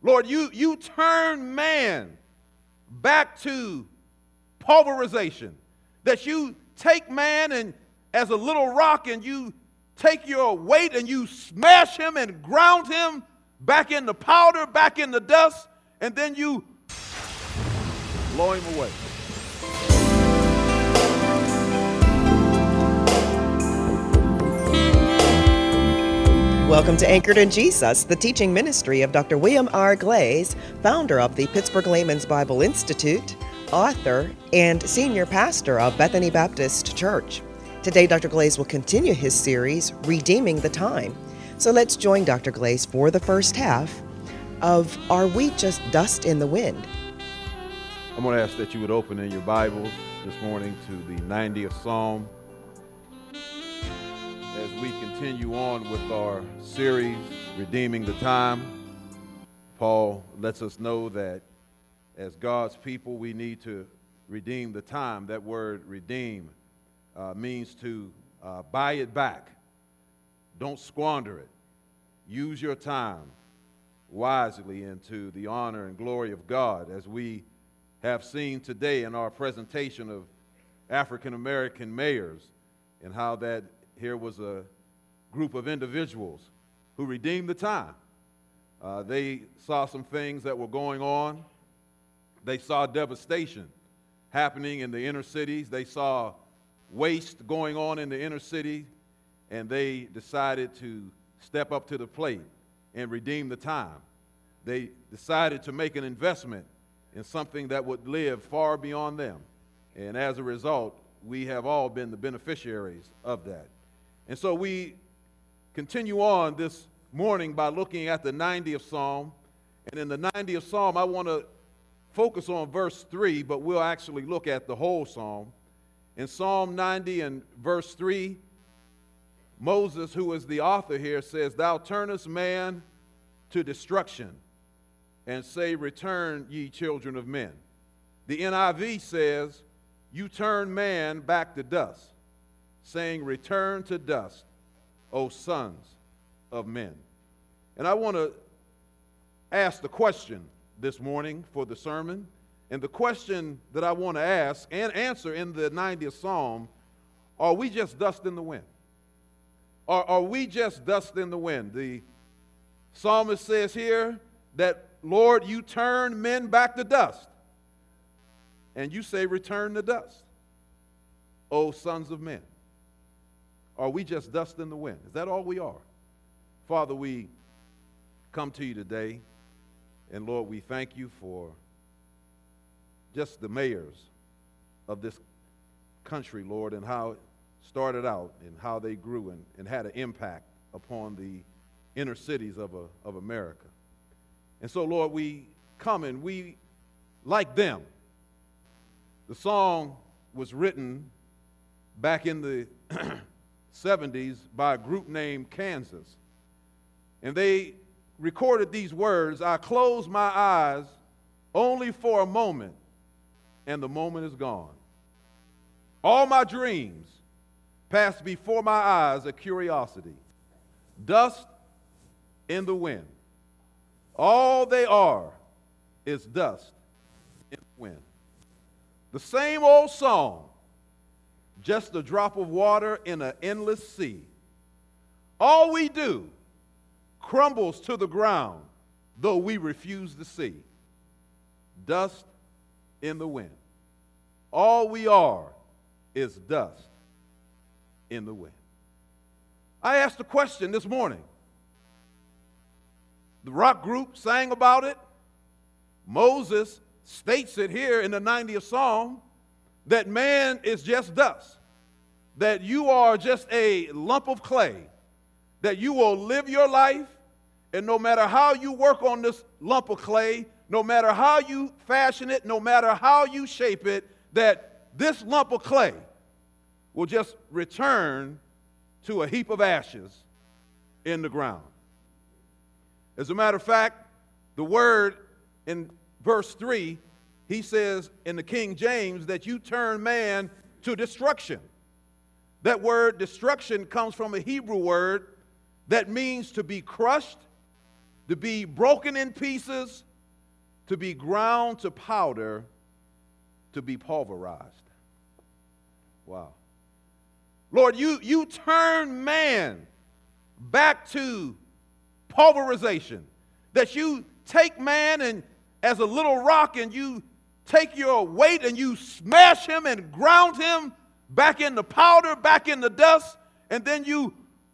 Lord, you turn man back to pulverization. That you take man and as a little rock and you take your weight and you smash him and ground him back into powder, back into dust, and then you blow him away. Welcome to Anchored in Jesus, the teaching ministry of Dr. William R. Glaze, founder of the Pittsburgh Layman's Bible Institute, author, and senior pastor of Bethany Baptist Church. Today, Dr. Glaze will continue his series, Redeeming the Time. So let's join Dr. Glaze for the first half of Are We Just Dust in the Wind? I'm going to ask that you would open in your Bibles this morning to the 90th Psalm. As we continue on with our series, Redeeming the Time, Paul lets us know that as God's people, we need to redeem the time. That word redeem means to buy it back. Don't squander it. Use your time wisely into the honor and glory of God, as we have seen today in our presentation of African American mayors, and how that here was a group of individuals who redeemed the time. They saw some things that were going on. They saw devastation happening in the inner cities. They saw waste going on in the inner city, and they decided to step up to the plate and redeem the time. They decided to make an investment in something that would live far beyond them. And as a result, we have all been the beneficiaries of that. And so we continue on this morning by looking at the 90th Psalm. And in the 90th Psalm, I want to focus on verse 3, but we'll actually look at the whole psalm. In Psalm 90 and verse 3, Moses, who is the author here, says, "Thou turnest man to destruction, and say, Return, ye children of men." The NIV says, "You turn man back to dust, saying, Return to dust, O sons of men." And I want to ask the question this morning for the sermon. And the question that I want to ask and answer in the 90th Psalm, are we just dust in the wind? Are we just dust in the wind? The psalmist says here that, Lord, you turn men back to dust. And you say, return to dust, O sons of men. Are we just dust in the wind? Is that all we are? Father, we come to you today, and Lord, we thank you for just the mayors of this country, Lord, and how it started out and how they grew and had an impact upon the inner cities of America. And so, Lord, we come and we, like them, the song was written back in the 70s by a group named Kansas. And they recorded these words, "I close my eyes only for a moment, and the moment is gone. All my dreams pass before my eyes a curiosity. Dust in the wind. All they are is dust in the wind." The same old song, just a drop of water in an endless sea. All we do crumbles to the ground, though we refuse to see. Dust in the wind. All we are is dust in the wind. I asked a question this morning. The rock group sang about it. Moses states it here in the 90th Psalm, that man is just dust, that you are just a lump of clay, that you will live your life, and no matter how you work on this lump of clay, no matter how you fashion it, no matter how you shape it, that this lump of clay will just return to a heap of ashes in the ground. As a matter of fact, the word in verse 3, he says in the King James that you turn man to destruction. That word destruction comes from a Hebrew word that means to be crushed, to be broken in pieces, to be ground to powder, to be pulverized. Wow. Lord, you turn man back to pulverization. That you take man and as a little rock and you take your weight and you smash him and ground him back into powder, back into dust, and then you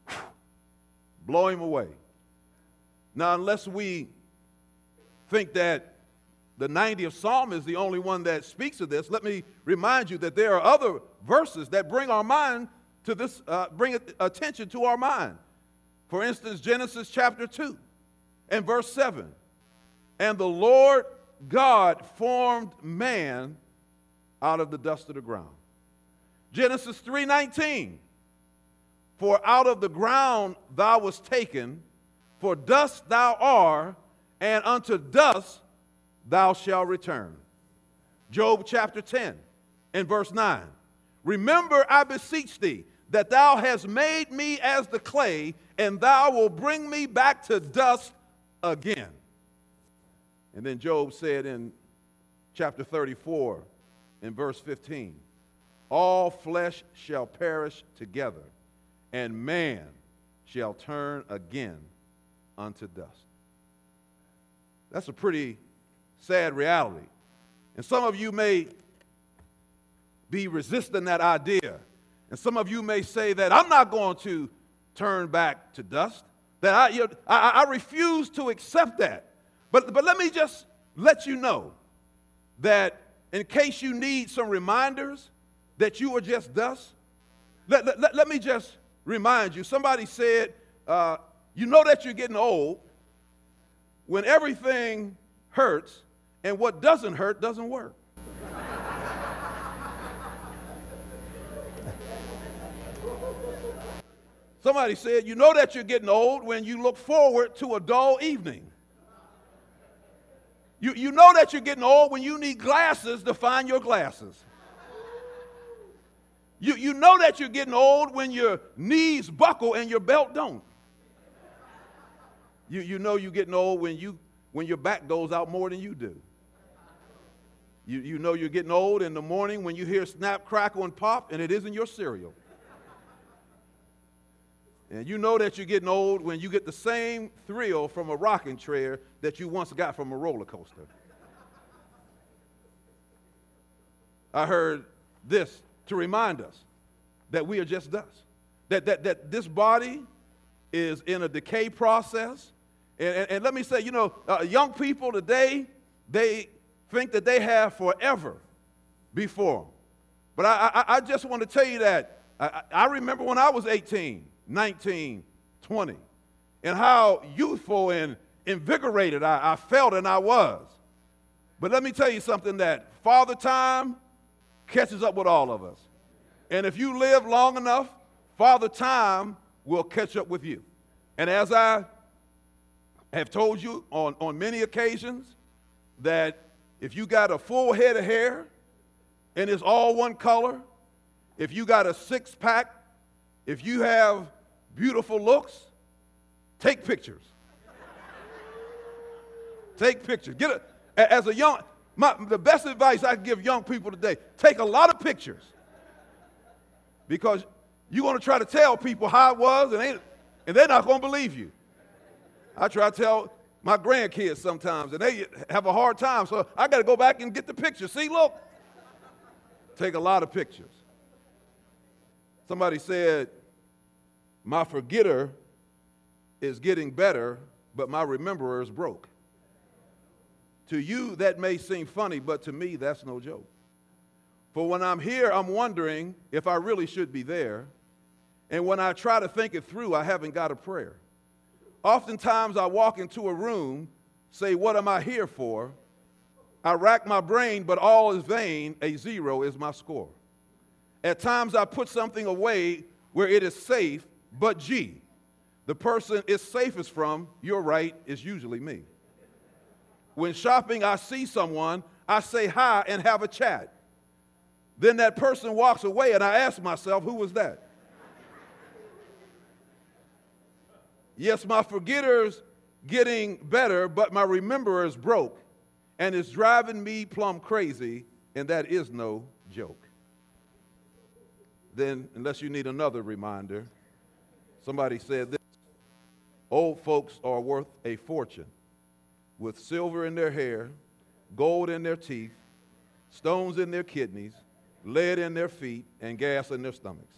blow him away. Now, unless we think that the 90th Psalm is the only one that speaks of this, let me remind you that there are other verses that bring our mind to this, bring attention to our mind. For instance, Genesis chapter 2 and verse 7. And the Lord God formed man out of the dust of the ground. Genesis 3:19. For out of the ground thou wast taken, for dust thou art, and unto dust thou shalt return. Job chapter 10 and verse 9. Remember, I beseech thee, that thou hast made me as the clay, and thou wilt bring me back to dust again. And then Job said in chapter 34 in verse 15, all flesh shall perish together, and man shall turn again unto dust. That's a pretty sad reality. And some of you may be resisting that idea. And some of you may say that I'm not going to turn back to dust, that I refuse to accept that. But let me just let you know that in case you need some reminders that you are just dust, let me just remind you. Somebody said, you know that you're getting old when everything hurts and what doesn't hurt doesn't work. Somebody said, you know that you're getting old when you look forward to a dull evening. You know that you're getting old when you need glasses to find your glasses. You know that you're getting old when your knees buckle and your belt don't. You know you're getting old when your back goes out more than you do. You know you're getting old in the morning when you hear snap, crackle, and pop, and it isn't your cereal. And you know that you're getting old when you get the same thrill from a rocking chair that you once got from a roller coaster. I heard this to remind us that we are just dust, that this body is in a decay process. And let me say, young people today, they think that they have forever before them. But I just want to tell you that I remember when I was 18, 19, 20, and how youthful and invigorated I felt and I was. But let me tell you something, that Father Time catches up with all of us. And if you live long enough, Father Time will catch up with you. And as I have told you on many occasions, that if you got a full head of hair and it's all one color, if you got a six-pack, if you have beautiful looks, take pictures. Take pictures. The best advice I can give young people today, take a lot of pictures. Because you're going to try to tell people how it was, and they're not going to believe you. I try to tell my grandkids sometimes, and they have a hard time, so I got to go back and get the pictures. See, look. Take a lot of pictures. Somebody said, my forgetter is getting better, but my rememberer is broke. To you, that may seem funny, but to me, that's no joke. For when I'm here, I'm wondering if I really should be there. And when I try to think it through, I haven't got a prayer. Oftentimes, I walk into a room, say, what am I here for? I rack my brain, but all is vain. A 0 is my score. At times, I put something away where it is safe, but gee, the person it's safest from, you're right, is usually me. When shopping, I see someone, I say hi and have a chat. Then that person walks away, and I ask myself, who was that? Yes, my forgetters getting better, but my rememberer is broke, and it's driving me plumb crazy, and that is no joke. Then, unless you need another reminder, somebody said this: old folks are worth a fortune, with silver in their hair, gold in their teeth, stones in their kidneys, lead in their feet, and gas in their stomachs.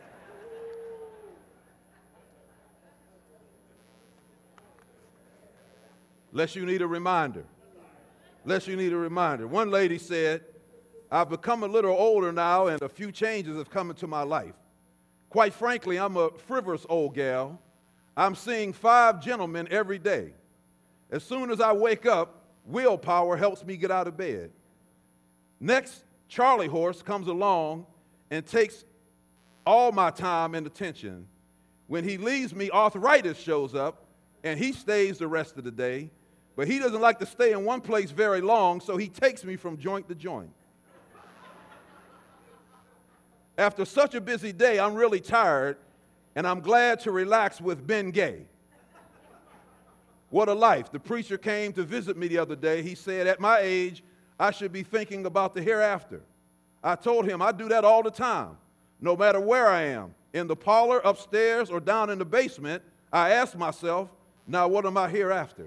Unless you need a reminder. Unless you need a reminder. One lady said, I've become a little older now, and a few changes have come into my life. Quite frankly, I'm a frivolous old gal. I'm seeing 5 gentlemen every day. As soon as I wake up, willpower helps me get out of bed. Next, Charlie horse comes along and takes all my time and attention. When he leaves me, arthritis shows up, and he stays the rest of the day. But he doesn't like to stay in one place very long, so he takes me from joint to joint. After such a busy day, I'm really tired, and I'm glad to relax with Ben Gay. What a life. The preacher came to visit me the other day. He said, at my age, I should be thinking about the hereafter. I told him I do that all the time, no matter where I am, in the parlor, upstairs, or down in the basement. I ask myself, now what am I hereafter?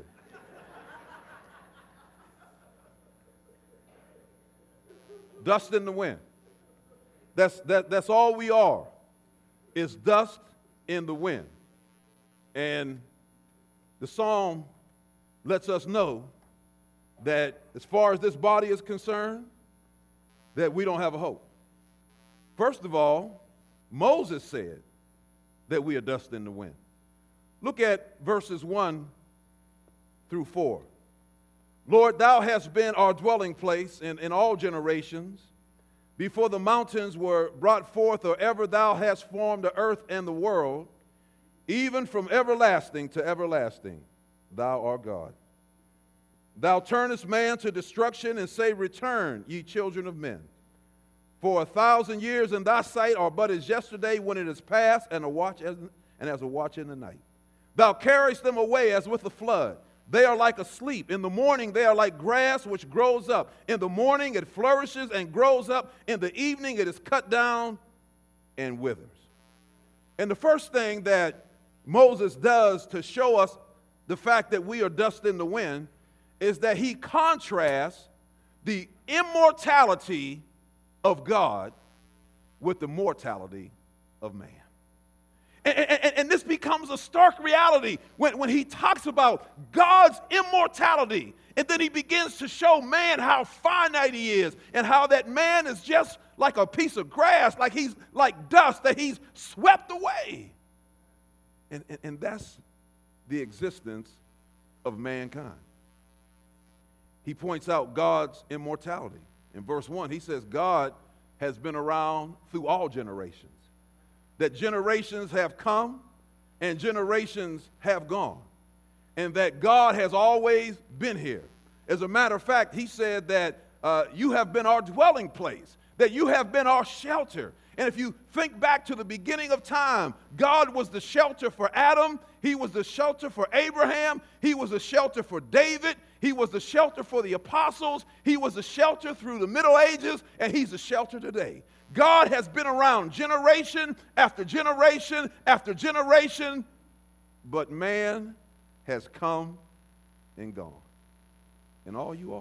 Dust in the wind. That's all we are, is dust in the wind. And the psalm lets us know that as far as this body is concerned, that we don't have a hope. First of all, Moses said that we are dust in the wind. Look at verses 1 through 4. Lord, thou hast been our dwelling place in all generations. Before the mountains were brought forth, or ever thou hast formed the earth and the world, even from everlasting to everlasting, thou art God. Thou turnest man to destruction, and say, return, ye children of men. For 1,000 years in thy sight are but as yesterday when it is past, and as a watch in the night. Thou carriest them away as with a flood. They are like asleep. In the morning they are like grass which grows up. In the morning it flourishes and grows up. In the evening it is cut down and withers. And the first thing that Moses does to show us the fact that we are dust in the wind is that he contrasts the immortality of God with the mortality of man. And this becomes a stark reality when he talks about God's immortality. And then he begins to show man how finite he is, and how that man is just like a piece of grass, like he's like dust that he's swept away. And that's the existence of mankind. He points out God's immortality. In verse 1, he says God has been around through all generations. That generations have come and generations have gone, and that God has always been here. As a matter of fact, he said that you have been our dwelling place, that you have been our shelter. And if you think back to the beginning of time, God was the shelter for Adam, he was the shelter for Abraham, he was the shelter for David, he was the shelter for the apostles, he was the shelter through the Middle Ages, and he's the shelter today. God has been around generation after generation after generation, but man has come and gone. And all you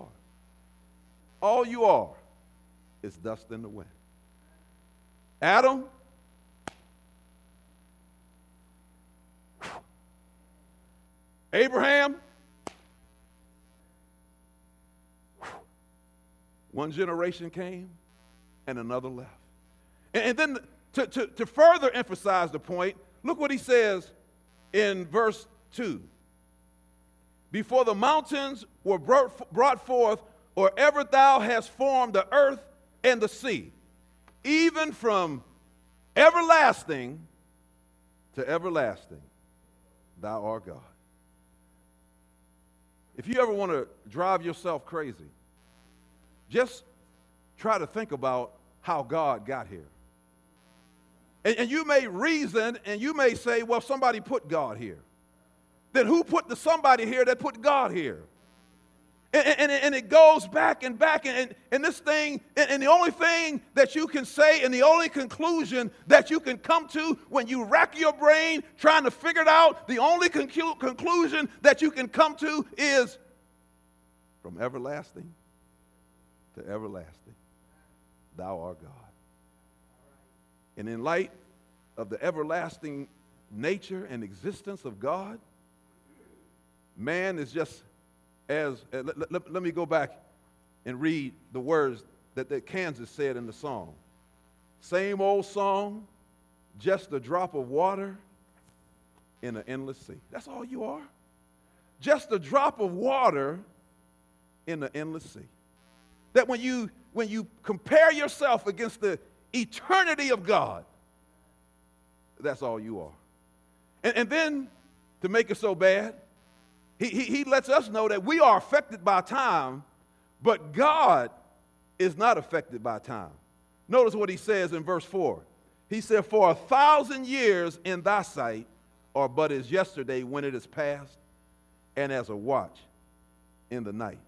are is dust in the wind. Adam, Abraham, one generation came and another left. And then to further emphasize the point, look what he says in verse 2. Before the mountains were brought forth, or ever thou hast formed the earth and the sea, even from everlasting to everlasting, thou art God. If you ever want to drive yourself crazy, just try to think about how God got here. And you may reason and you may say, well, somebody put God here. then who put the somebody here that put God here? And it goes back and back, and this thing, and the only thing that you can say, and the only conclusion that you can come to when you rack your brain trying to figure it out, the only conclusion that you can come to is from everlasting to everlasting, thou art God. And in light of the everlasting nature and existence of God, man is just let me go back and read the words that Kansas said in the song. Same old song, just a drop of water in an endless sea. That's all you are. Just a drop of water in an endless sea. That when you compare yourself against the eternity of God, that's all you are. And then, to make it so bad, he lets us know that we are affected by time, but God is not affected by time. Notice what he says in verse 4. He said, for 1,000 years in thy sight are but as yesterday when it is past, and as a watch in the night.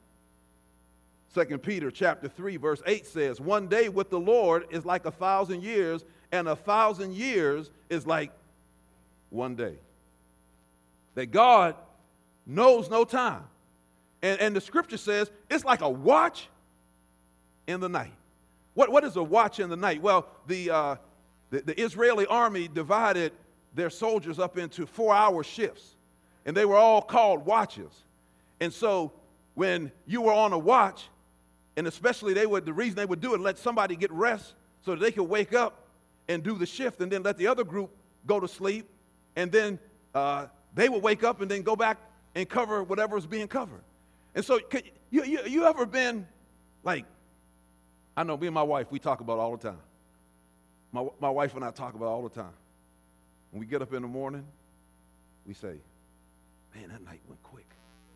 2 Peter chapter 3, verse 8 says, one day with the Lord is like 1,000 years, and 1,000 years is like one day. That God knows no time. And the scripture says it's like a watch in the night. What is a watch in the night? Well, the Israeli army divided their soldiers up into 4-hour shifts, and they were all called watches. And so when you were on a watch, and especially the reason they would do it, let somebody get rest so that they could wake up and do the shift, and then let the other group go to sleep, and then they would wake up and then go back and cover whatever is being covered. And so you ever been like, I know me and my wife, we talk about it all the time. My wife and I talk about it all the time. When we get up in the morning, we say, man, that night went quick.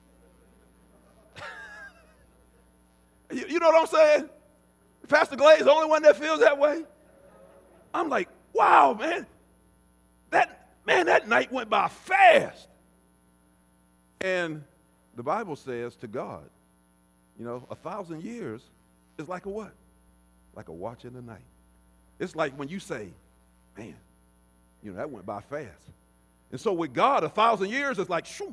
You know what I'm saying? Pastor Glaze is the only one that feels that way. I'm like, wow, man, that night went by fast. And the Bible says to God, 1,000 years is like a what? Like a watch in the night. It's like when you say, man, that went by fast. And so with God, 1,000 years is like, shoo.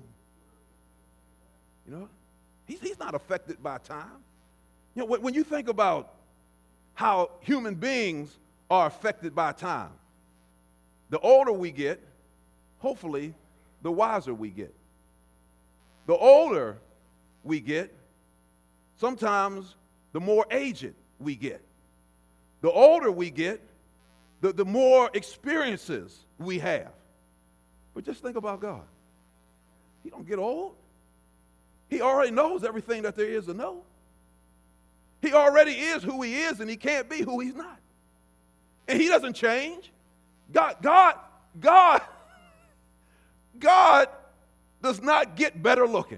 He's not affected by time. When you think about how human beings are affected by time, the older we get, hopefully, the wiser we get. The older we get, sometimes the more aged we get. The older we get, the more experiences we have. But just think about God. He don't get old. He already knows everything that there is to know. He already is who he is, and he can't be who he's not. And he doesn't change. God does not get better looking.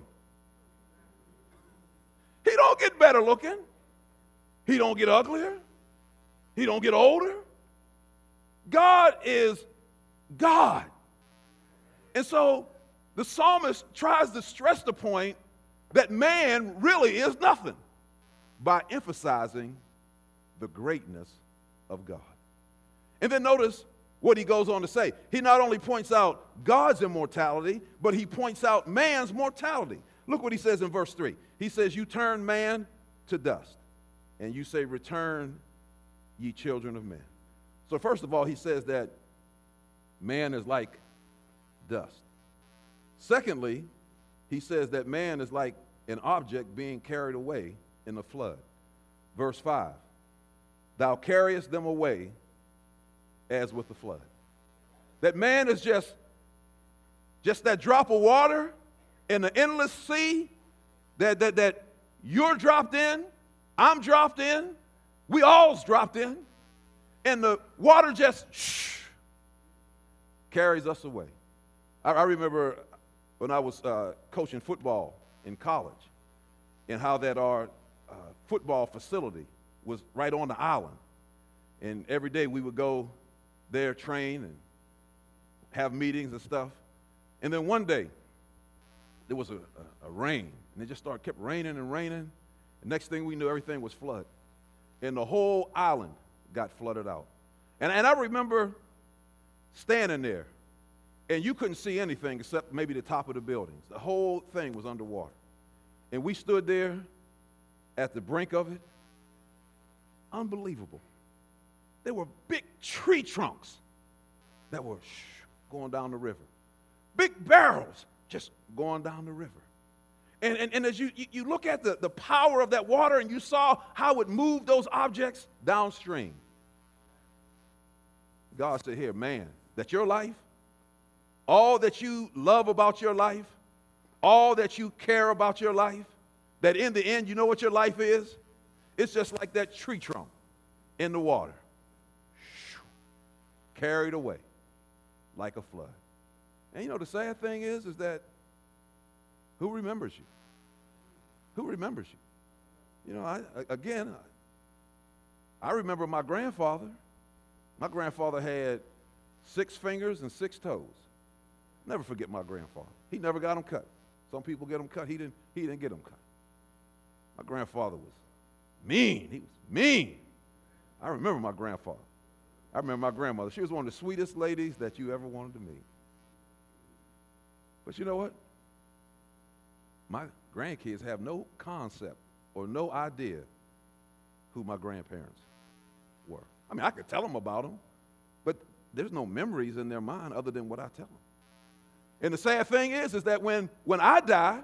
He don't get better looking. He don't get uglier. He don't get older. God is God. And so the psalmist tries to stress the point that man really is nothing by emphasizing the greatness of God. And then notice what he goes on to say. He not only points out God's immortality, but he points out man's mortality. Look what he says in verse 3. He says, you turn man to dust, and you say, return, ye children of men. So first of all, he says that man is like dust. Secondly, he says that man is like an object being carried away in a flood. Verse 5, thou carriest them away as with the flood. That man is just that drop of water in the endless sea that you're dropped in, I'm dropped in, we all's dropped in, and the water just carries us away. I remember when I was coaching football in college, and how that our football facility was right on the island. And every day we would go there, train, and have meetings and stuff. And then one day, there was a rain, and it just kept raining and raining. And next thing we knew, everything was flooded. And the whole island got flooded out. And I remember standing there, and you couldn't see anything except maybe the top of the buildings. The whole thing was underwater. And we stood there at the brink of it. Unbelievable. There were big tree trunks that were going down the river. Big barrels just going down the river. And as you look at the power of that water, and you saw how it moved those objects downstream. God said, here, man, that your life, all that you love about your life, all that you care about your life, that in the end, you know what your life is? It's just like that tree trunk in the water, carried away like a flood. And you know, the sad thing is that who remembers you? Who remembers you? You know, I remember my grandfather. My grandfather had 6 fingers and 6 toes. Never forget my grandfather. He never got them cut. Some people get them cut. He didn't get them cut. My grandfather was mean. He was mean. I remember my grandfather. I remember my grandmother. She was one of the sweetest ladies that you ever wanted to meet. But you know what? My grandkids have no concept or no idea who my grandparents were. I mean, I could tell them about them, but there's no memories in their mind other than what I tell them. And the sad thing is that when I die,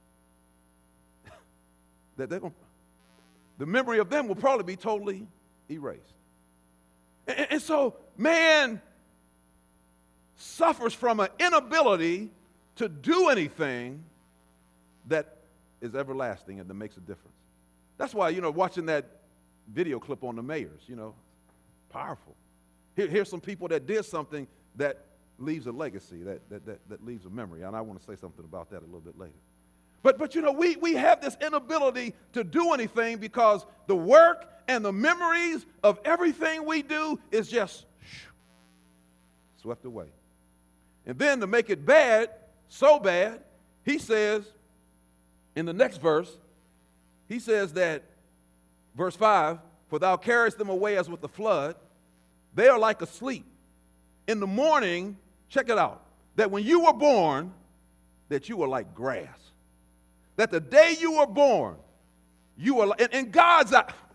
that the memory of them will probably be totally erased. And so man suffers from an inability to do anything that is everlasting and that makes a difference. That's why, you know, watching that video clip on the mayors, you know, powerful. Here's some people that did something that leaves a legacy, that leaves a memory. And I want to say something about that a little bit later. But you know, we have this inability to do anything because the work and the memories of everything we do is just swept away. And then to make it bad, so bad, he says in the next verse, he says that, verse 5, for thou carriest them away as with the flood, they are like asleep. In the morning, check it out, that when you were born, that you were like grass. That the day you were born, you were like, in God's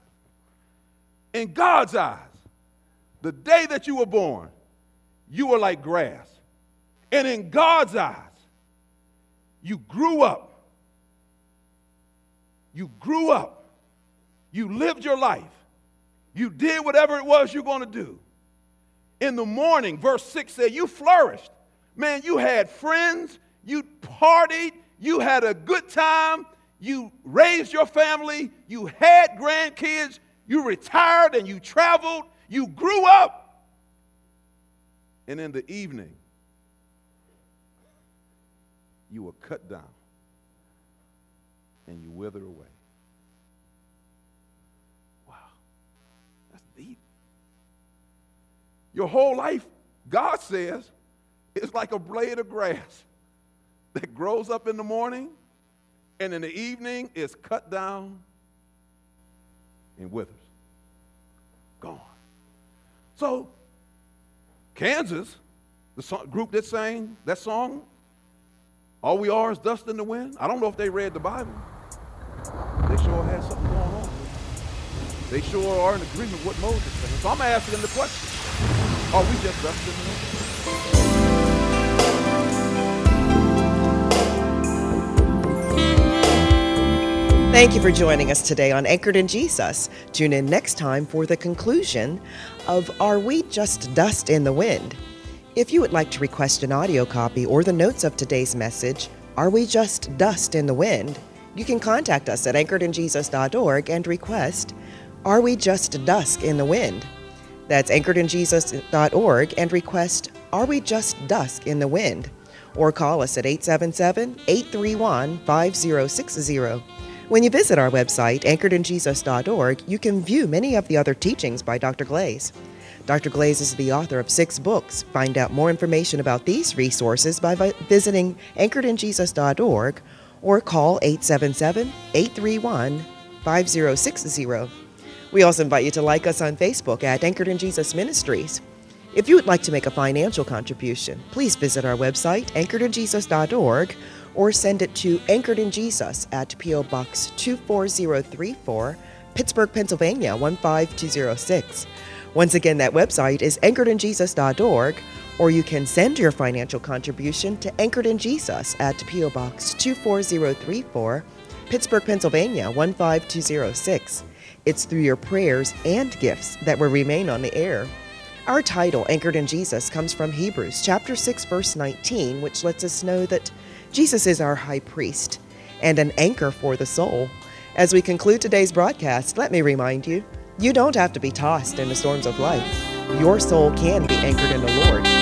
eyes, the day that you were born, you were like grass. And in God's eyes, you grew up. You grew up. You lived your life. You did whatever it was you're going to do. In the morning, verse 6 said, you flourished. Man, you had friends. You partied. You had a good time. You raised your family. You had grandkids. You retired and you traveled. You grew up. And in the evening, you were cut down and you withered away. Wow, that's deep. Your whole life, God says, is like a blade of grass that grows up in the morning and in the evening is cut down and withers. Gone. So, Kansas, the group that sang that song, all we are is dust in the wind. I don't know if they read the Bible. They sure had something going on. They sure are in agreement with what Moses said. So I'm asking the question, are we just dust in the wind? Thank you for joining us today on Anchored in Jesus. Tune in next time for the conclusion of Are We Just Dust in the Wind? If you would like to request an audio copy or the notes of today's message, Are We Just Dust in the Wind? You can contact us at anchoredinjesus.org and request, Are We Just Dust in the Wind? That's anchoredinjesus.org and request, Are We Just Dust in the Wind? Or call us at 877-831-5060. When you visit our website, anchoredinjesus.org, you can view many of the other teachings by Dr. Glaze. Dr. Glaze is the author of 6 books. Find out more information about these resources by visiting anchoredinjesus.org or call 877-831-5060. We also invite you to like us on Facebook at Anchored in Jesus Ministries. If you would like to make a financial contribution, please visit our website, anchoredinjesus.org, or send it to Anchored in Jesus at P.O. Box 24034, Pittsburgh, Pennsylvania 15206. Once again, that website is anchoredinjesus.org, or you can send your financial contribution to Anchored in Jesus at P.O. Box 24034, Pittsburgh, Pennsylvania 15206. It's through your prayers and gifts that will remain on the air. Our title, Anchored in Jesus, comes from Hebrews chapter 6, verse 19, which lets us know that Jesus is our high priest and an anchor for the soul. As we conclude today's broadcast, let me remind you, you don't have to be tossed in the storms of life. Your soul can be anchored in the Lord.